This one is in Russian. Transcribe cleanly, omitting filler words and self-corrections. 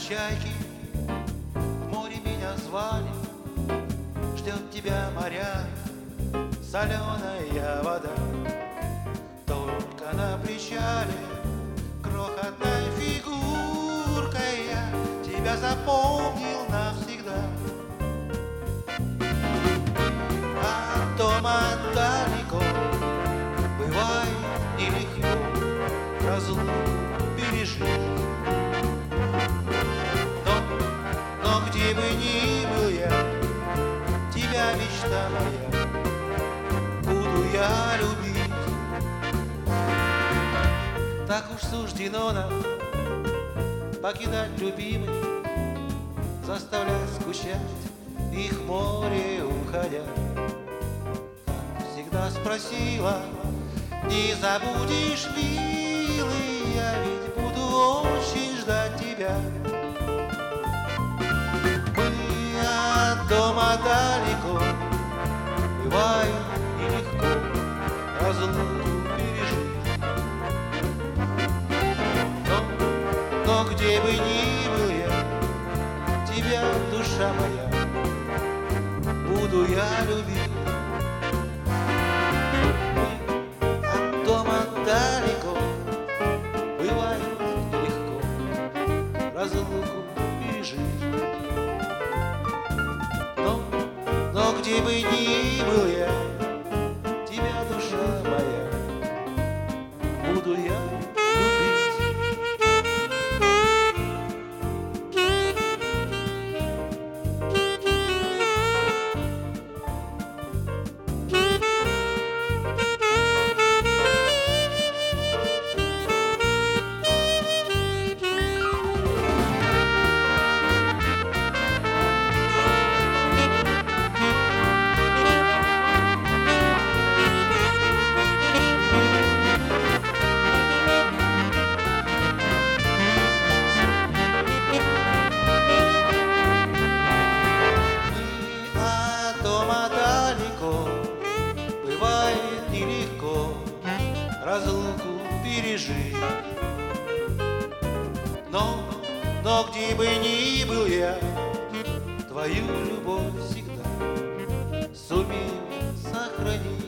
чайки в море меня звали. Ждет тебя моря соленая вода. Только на причале крохотной фигуркой я тебя запомнил навсегда. А дома далеко, бывает нелегко разлуку пережить. Но где бы ни был я, тебя, мечта моя, буду я любить. Так уж суждено нам покидать любимых, заставлять скучать их море уходя. Как всегда спросила, не забудешь, милый, я ведь буду очень ждать тебя. Мы от дома далеко, бывает нелегко разлуку пережить. Но где бы ни был я, тебя, душа моя, буду я любить. От дома далеко, бывает нелегко разлуку пережить. Но где бы ни был я, тебя, душа моя, буду я любить. Бывает нелегко разлуку пережить. Но где бы ни был я, твою любовь всегда сумею сохранить.